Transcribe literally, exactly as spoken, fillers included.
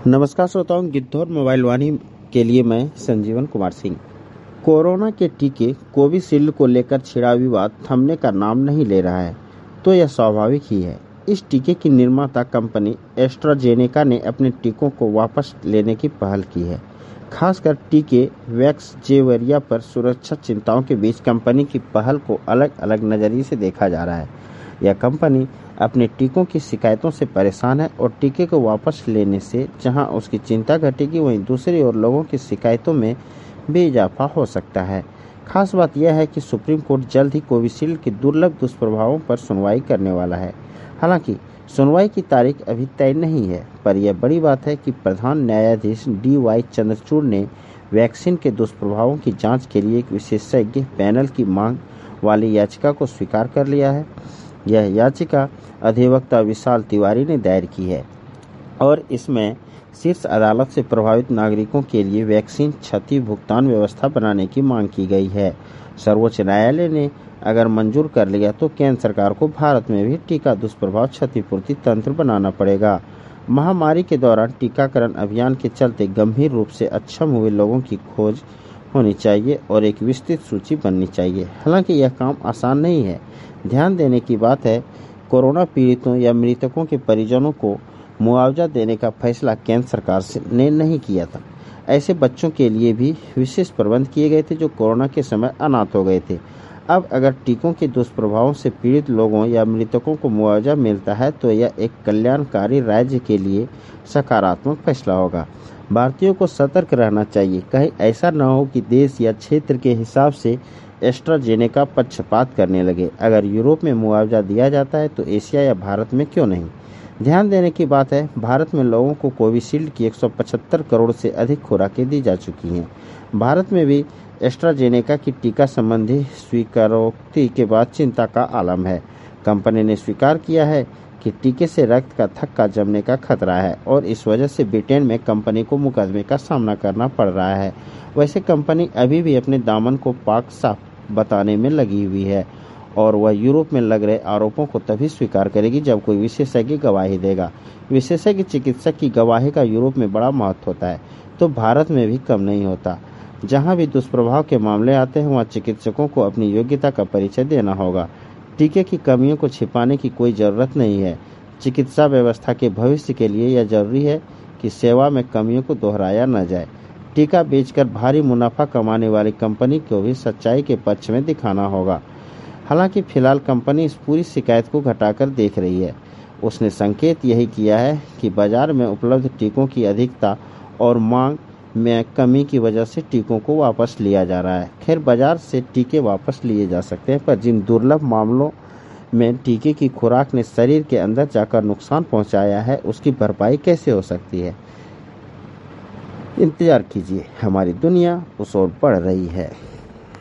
नमस्कार श्रोताओं, गिद्धौर मोबाइल वाणी के लिए मैं संजीवन कुमार सिंह। कोरोना के टीके कोविशील्ड को लेकर छिड़ा विवाद थमने का नाम नहीं ले रहा है, तो यह स्वाभाविक ही है। इस टीके की निर्माता कंपनी एस्ट्राजेनेका ने अपने टीकों को वापस लेने की पहल की है। खासकर टीके वैक्सजेवरिया पर सुरक्षा चिंताओं के बीच कंपनी की पहल को अलग अलग नजरिए से देखा जा रहा है। यह कंपनी अपने टीकों की शिकायतों से परेशान है और टीके को वापस लेने से जहां उसकी चिंता घटेगी, वहीं दूसरी ओर लोगों की शिकायतों में भी इजाफा हो सकता है। खास बात यह है कि सुप्रीम कोर्ट जल्द ही कोविशील्ड के दुर्लभ दुष्प्रभावों पर सुनवाई करने वाला है। हालांकि सुनवाई की तारीख अभी तय नहीं है, पर यह बड़ी बात है कि प्रधान न्यायाधीश डी वाई चंद्रचूड़ ने वैक्सीन के दुष्प्रभावों की जांच के लिए एक विशेषज्ञ पैनल की मांग वाली याचिका को स्वीकार कर लिया है। यह याचिका अधिवक्ता विशाल तिवारी ने दायर की है और इसमें शीर्ष अदालत से प्रभावित नागरिकों के लिए वैक्सीन क्षति भुगतान व्यवस्था बनाने की मांग की गई है। सर्वोच्च न्यायालय ने अगर मंजूर कर लिया तो केंद्र सरकार को भारत में भी टीका दुष्प्रभाव क्षतिपूर्ति तंत्र बनाना पड़ेगा। महामारी के दौरान टीकाकरण अभियान के चलते गंभीर रूप से अक्षम हुए लोगों की खोज होनी चाहिए और एक विस्तृत सूची बननी चाहिए। हालांकि यह काम आसान नहीं है। ध्यान देने की बात है, कोरोना पीड़ितों या मृतकों के परिजनों को मुआवजा देने का फैसला केंद्र सरकार ने नहीं किया था। ऐसे बच्चों के लिए भी विशेष प्रबंध किए गए थे जो कोरोना के समय अनाथ हो गए थे। अब अगर टीकों के दुष्प्रभावों से पीड़ित लोगों या मृतकों को मुआवजा मिलता है तो यह एक कल्याणकारी राज्य के लिए सकारात्मक फैसला होगा। भारतीयों को सतर्क रहना चाहिए, कहीं ऐसा न हो कि देश या क्षेत्र के हिसाब से एस्ट्राजेनेका पक्षपात करने लगे। अगर यूरोप में मुआवजा दिया जाता है तो एशिया या भारत में क्यों नहीं। ध्यान देने की बात है, भारत में लोगों को कोविशील्ड की एक सौ पचहत्तर करोड़ से अधिक खुराकें दी जा चुकी हैं। भारत में भी एस्ट्राजेनेका की टीका संबंधी स्वीकारोक्ति के बाद चिंता का आलम है। कंपनी ने स्वीकार किया है कि टीके से रक्त का थक्का जमने का खतरा है और इस वजह से ब्रिटेन में कंपनी को मुकदमे का सामना करना पड़ रहा है। वैसे कंपनी अभी भी अपने दामन को पाक साफ बताने में लगी हुई है और वह यूरोप में लग रहे आरोपों को तभी स्वीकार करेगी जब कोई विशेषज्ञ गवाही देगा। विशेषज्ञ चिकित्सक की गवाही का यूरोप में बड़ा महत्व होता है, तो भारत में भी कम नहीं होता। जहां भी दुष्प्रभाव के मामले आते हैं वहां चिकित्सकों को अपनी योग्यता का परिचय देना होगा। टीके की कमियों को छिपाने की कोई जरूरत नहीं है। चिकित्सा व्यवस्था के भविष्य के लिए यह जरूरी है कि सेवा में कमियों को दोहराया न जाए। टीका बेचकर भारी मुनाफा कमाने वाली कंपनी को भी सच्चाई के पक्ष में दिखाना होगा। हालांकि फिलहाल कंपनी इस पूरी शिकायत को घटाकर देख रही है। उसने संकेत यही किया है कि बाजार में उपलब्ध टीकों की अधिकता और मांग में कमी की वजह से टीकों को वापस लिया जा रहा है। खैर, बाजार से टीके वापस लिए जा सकते हैं, पर जिन दुर्लभ मामलों में टीके की खुराक ने शरीर के अंदर जाकर नुकसान पहुंचाया है, उसकी भरपाई कैसे हो सकती है। इंतजार कीजिए, हमारी दुनिया उस ओर बढ़ रही है।